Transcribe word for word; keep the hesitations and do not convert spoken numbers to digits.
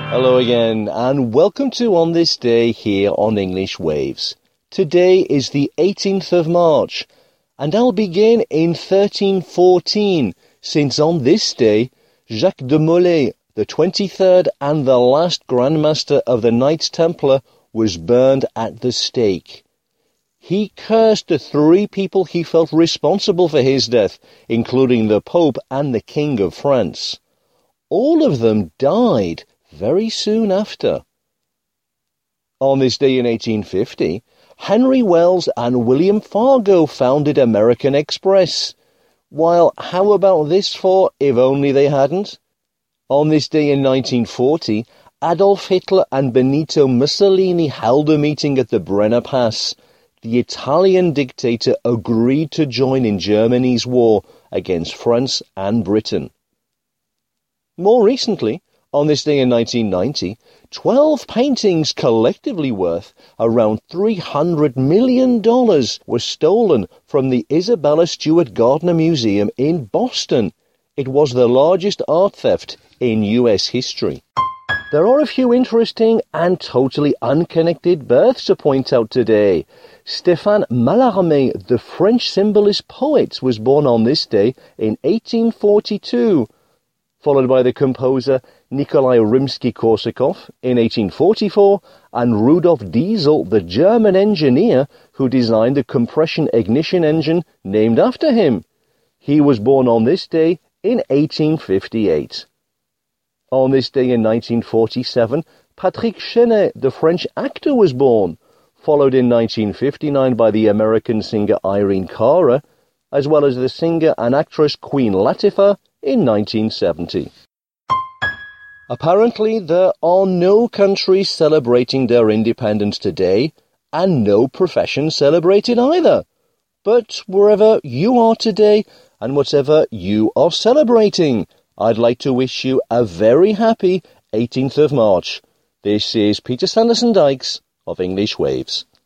Hello again, and welcome to On This Day here on English Waves. Today is the eighteenth of March, and I'll begin in thirteen fourteen, since on this day, Jacques de Molay, the twenty-third and the last Grand Master of the Knights Templar, was burned at the stake. He cursed the three people he felt responsible for his death, including the Pope and the King of France. All of them died very soon after. On this day in eighteen fifty, Henry Wells and William Fargo founded American Express. While how about this for if only they hadn't? On this day in nineteen forty, Adolf Hitler and Benito Mussolini held a meeting at the Brenner Pass. The Italian dictator agreed to join in Germany's war against France and Britain. More recently, on this day in nineteen ninety, twelve paintings collectively worth around three hundred million dollars were stolen from the Isabella Stewart Gardner Museum in Boston. It was the largest art theft in U S history. There are a few interesting and totally unconnected births to point out today. Stéphane Mallarmé, the French symbolist poet, was born on this day in eighteen forty-two, followed by the composer Nikolai Rimsky-Korsakov in eighteen forty-four, and Rudolf Diesel, the German engineer who designed the compression ignition engine named after him. He was born on this day in eighteen fifty-eight. On this day in nineteen forty-seven, Patrick Chenet, the French actor, was born, followed in nineteen fifty-nine by the American singer Irene Cara, as well as the singer and actress Queen Latifah in nineteen seventy. Apparently, there are no countries celebrating their independence today, and no profession celebrated either. But wherever you are today, and whatever you are celebrating, I'd like to wish you a very happy eighteenth of March. This is Peter Sanderson Dykes of English Waves.